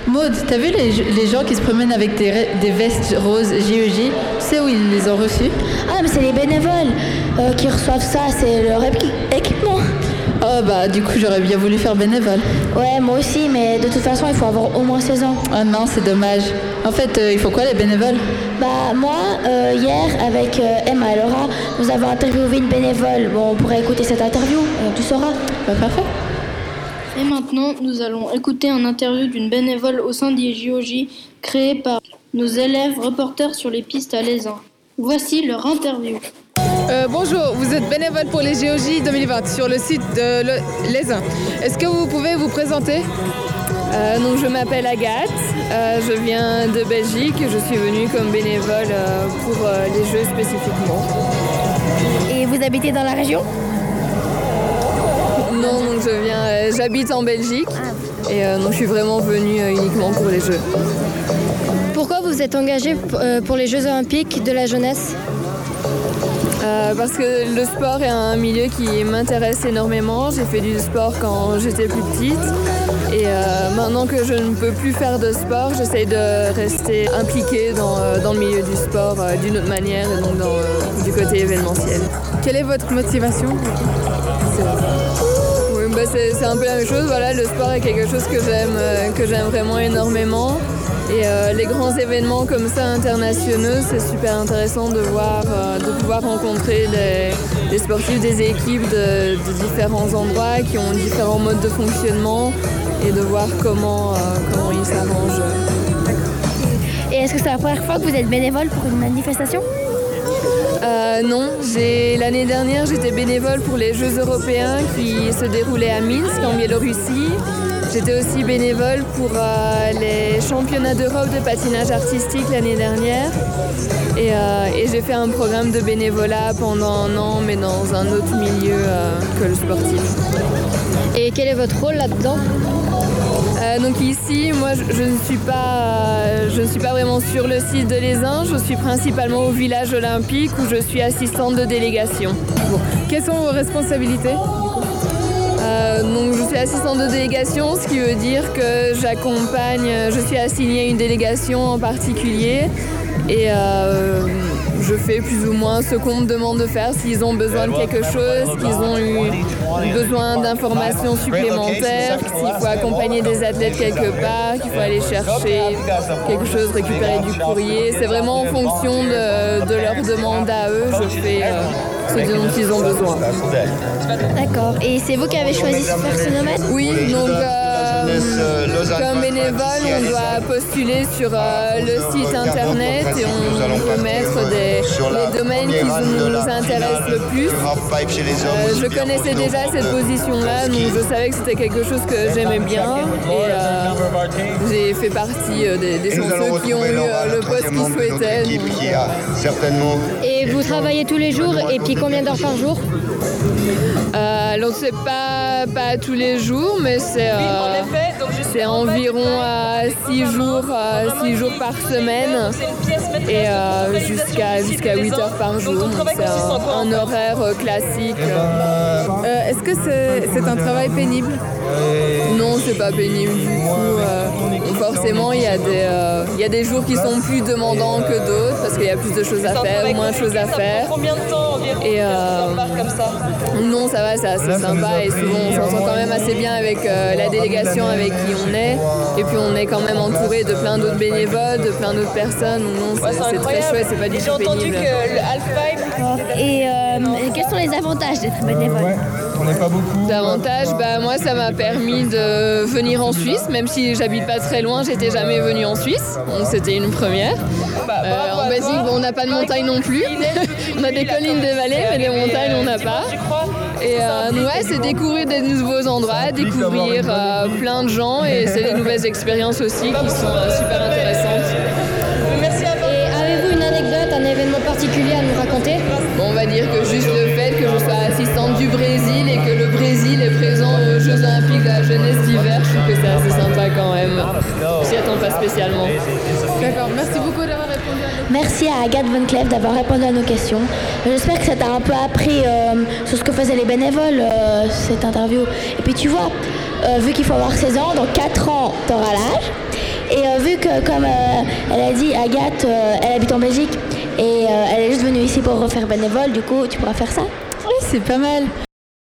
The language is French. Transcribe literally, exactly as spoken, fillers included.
Maud, t'as vu les, les gens qui se promènent avec des, des vestes roses J E J? Tu sais où ils les ont reçues? Ah, mais c'est les bénévoles euh, qui reçoivent ça, c'est leur équi- équipement. Oh bah du coup j'aurais bien voulu faire bénévole. Ouais, moi aussi, mais de toute façon il faut avoir au moins seize ans. Ah non, c'est dommage. En fait, euh, il faut quoi les bénévoles? Bah moi, euh, hier avec euh, Emma et Laura, nous avons interviewé une bénévole. Bon, on pourrait écouter cette interview, euh, tu sauras. Bah parfait. Et maintenant, nous allons écouter un interview d'une bénévole au sein des J O J créée par nos élèves reporters sur les pistes à l'Aisin. Voici leur interview. Euh, bonjour, vous êtes bénévole pour les J O J deux mille vingt sur le site de l'Aisin. Est-ce que vous pouvez vous présenter? euh, donc, je m'appelle Agathe, euh, je viens de Belgique, je suis venue comme bénévole euh, pour euh, les Jeux spécifiquement. Et vous habitez dans la région? Non, donc je viens, euh, j'habite en Belgique et euh, donc je suis vraiment venue euh, uniquement pour les Jeux. Pourquoi vous êtes engagée pour les Jeux Olympiques de la jeunesse? Euh, parce que le sport est un milieu qui m'intéresse énormément. J'ai fait du sport quand j'étais plus petite et euh, maintenant que je ne peux plus faire de sport, j'essaye de rester impliquée dans, euh, dans le milieu du sport euh, d'une autre manière et donc dans, euh, du côté événementiel. Quelle est votre motivation? Oui, bah c'est, c'est un peu la même chose. Voilà, le sport est quelque chose que j'aime, euh, que j'aime vraiment énormément. Et euh, les grands événements comme ça internationaux, c'est super intéressant de voir, euh, de pouvoir rencontrer des, des sportifs, des équipes de, de différents endroits qui ont différents modes de fonctionnement et de voir comment, euh, comment ils s'arrangent. Et est-ce que c'est la première fois que vous êtes bénévole pour une manifestation? Euh, non, j'ai, l'année dernière j'étais bénévole pour les Jeux européens qui se déroulaient à Minsk en Biélorussie. J'étais aussi bénévole pour euh, les championnats d'Europe de patinage artistique l'année dernière et, euh, et j'ai fait un programme de bénévolat pendant un an mais dans un autre milieu euh, que le sportif. Et quel est votre rôle là-dedans? Euh, donc ici, moi je, je, ne suis pas, euh, je ne suis pas vraiment sur le site de l'Aisin, je suis principalement au village olympique où je suis assistante de délégation. Bon. Quelles sont vos responsabilités? Euh, donc je suis assistante de délégation, ce qui veut dire que j'accompagne, je suis assignée à une délégation en particulier et euh, je fais plus ou moins ce qu'on me demande de faire. S'ils ont besoin de quelque chose, qu'ils ont eu besoin d'informations supplémentaires, s'il faut accompagner des athlètes quelque part, qu'il faut aller chercher quelque chose, récupérer du courrier. C'est vraiment en fonction de, de leurs demandes à eux, je fais euh, ce dont ils ont besoin. D'accord. Et c'est vous qui avez choisi ce phénomène? Oui, donc euh, comme bénévole, on doit postuler sur euh, le site internet et on peut mettre des, les domaines qui nous, nous intéressent le plus. Euh, je connaissais déjà cette position-là, donc je savais que c'était quelque chose que j'aimais bien et euh, j'ai fait partie euh, des, des chanceux qui ont eu euh, le poste qu'ils souhaitaient. Donc... Et vous travaillez tous les jours et puis combien d'heures par jour? Euh, alors c'est pas, pas tous les jours, mais c'est, euh, c'est environ six euh, jours, euh, six jours par semaine et euh, jusqu'à, jusqu'à huit heures par jour. Donc c'est un, un horaire euh, classique. Euh, est-ce que c'est, c'est un travail pénible? Non, c'est pas pénible du tout. Euh, forcément, il y, a des, euh, il y a des jours qui sont plus demandants que d'autres parce qu'il y a plus de choses à faire, moins de choses à faire. Combien de temps environ et euh, comme ça? Non, ça va, c'est assez sympa et souvent on s'entend quand même assez bien avec euh, la délégation avec qui on est. Et puis on est quand même entouré de plein d'autres bénévoles, de plein d'autres personnes. Donc non, c'est, ouais, c'est, c'est très chouette, c'est pas du tout J'ai entendu pénible. que le half-pipe... Et euh, quels sont les avantages d'être bénévole? On n'est pas beaucoup. L'avantage, bah, moi ça m'a permis de venir en Suisse, même si j'habite pas très loin, j'étais jamais venue en Suisse. Donc c'était une première. Euh, en Belgique, bon, on n'a pas de montagne non plus. On a des collines, des vallées, mais des montagnes on n'a pas. Et euh, ouais, c'est découvrir des nouveaux endroits, découvrir euh, plein de gens et c'est des nouvelles expériences aussi qui sont euh, super intéressantes. Merci à vous. Et avez-vous une anecdote, un événement particulier à nous raconter? Bon, on va dire que juste le fait que je sois assistante du Brésil et que le Brésil est présent aux Jeux Olympiques de la jeunesse d'hiver, je trouve que c'est assez sympa quand même. Je s'y attends pas spécialement. D'accord, merci beaucoup d'avoir répondu à nos questions. Merci à Agathe Von Cleef d'avoir répondu à nos questions. J'espère que ça t'a un peu appris euh, sur ce que faisaient les bénévoles, euh, cette interview. Et puis tu vois, euh, vu qu'il faut avoir seize ans, dans quatre ans, t'auras l'âge. euh, comme euh, elle a dit, Agathe, euh, elle habite en Belgique et euh, elle est juste venue ici pour refaire bénévole, du coup tu pourras faire ça. Oui, c'est pas mal.